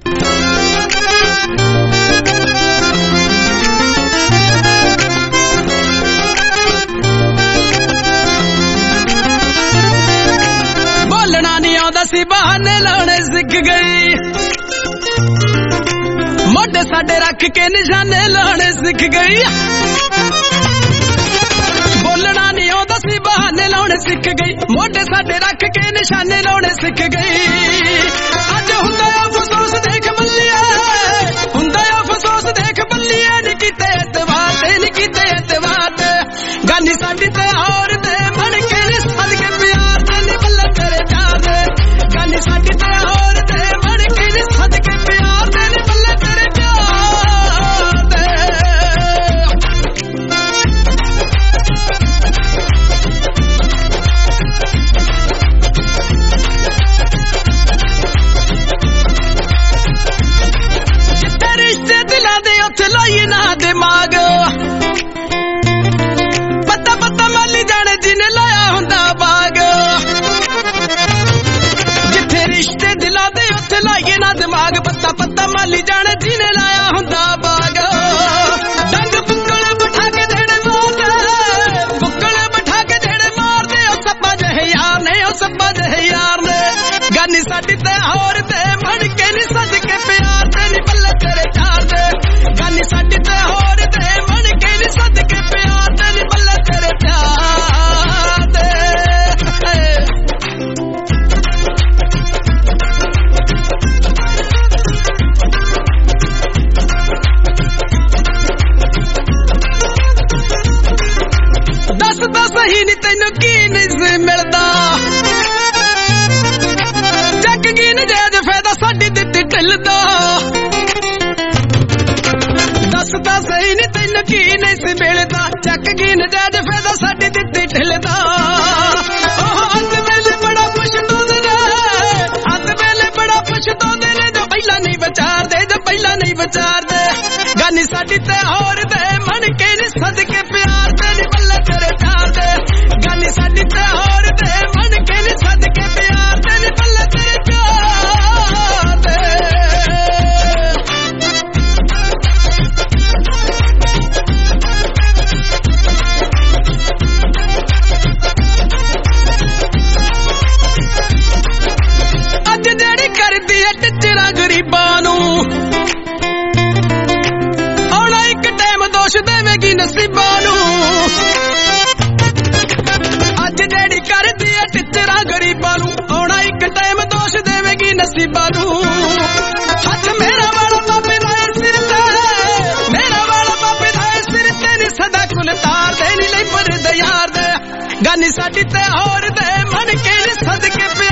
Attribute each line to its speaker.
Speaker 1: बोलना नहीं आउंदा सी बहाने लाने सिख गई मोढे साडे रख के निशाने लाने सिख गई बोलना नहीं आउंदा सी बहाने लाने सिख गई मोढे साडे रख के निशाने लाने सिख गई अज हुंदा अफसोस देख बल्लिया हुंदा अफसोस देख बल्लिया नी कीते एतवार ते गानी साडी ते और ते मन के नी सदके प्यार ते नी बल्ले तेरे प्यार दे गानी साडी ते और ते मन के नी सदके प्यार ते नी बल्ले तेरे प्यार दे जिथे रिश्ते दिलां दे उत्थे लाइए ना दिमाग पत्ता पत्ता माली जाने जिन्हें लाया हुंदा बाग जिथे रिश्ते दिलां दे उत्थे लाइए ना दिमाग पत्ता पत्ता माली जाने जिन्हें लाया हुंदा बाग डंग बुक्कल बिठा के जेड़े मारदे बुक्कल बिठा के जेड़े मारदे ओ सप्पा जहे यार ने गानी साडी ते होर ते मन के नी सदके प्यार ते नी बल्ले तेरे प्यार दे गानी साडी ते होर ते मन के नी सदके प्यार ते नी बल्ले तेरे प्यार दे दस तो सही नी तैनू की नहीं मिलदा जग की नजायज फायदा साडी दित्ती ढिलदा दस तो सही नी तैनू की नहीं मिलदा जग की नजायज फायदा साडी दित्ती ढिलदा अंत वेले बड़ा पछताउंदे ने जो पहला नहीं विचारदे गानी साडी ते होर दे मन के नी सदके प्यार ते नी बल्ले तेरे प्यार दे गानी साडी ते होर दे मन के नी सदके प्यार ते नी बल्ले तेरे प्यार दे अज जेड़ी करदी है टिचरा गरीबां नूं आउणा एक टाइम दोष देवेगी नसीबां नूं अज जेड़ी करदी है टिचरा गरीबां नूं आउणा एक टाइम दोष देवेगी नसीबां नूं हथ मेरा वाला बाबे दा सिर ते मेरा वाला बाबे दा सिर ते नी सदा कुल तार दे नी लई पर दे यार दे गानी साडी ते होर दे मन के नी सदके